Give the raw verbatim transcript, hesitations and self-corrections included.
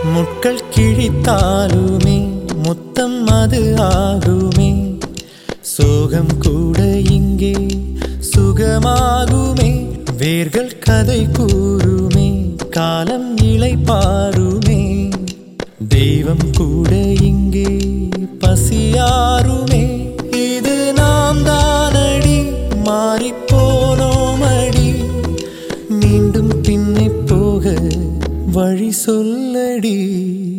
முட்கள் கிழித்தாலுமே முத்தம் அது ஆகுமே. சோகம் கூட இங்கே சுகமாகுமே. வேர்கள் கதை கூறுமே, காலம் இலை பாருமே. தெய்வம் கூட இங்கே பசியாருமே. இது நாம் தானடி, மாறிப்போனோமடி. மீண்டும் பின்னே போக வழி சொல்லடி.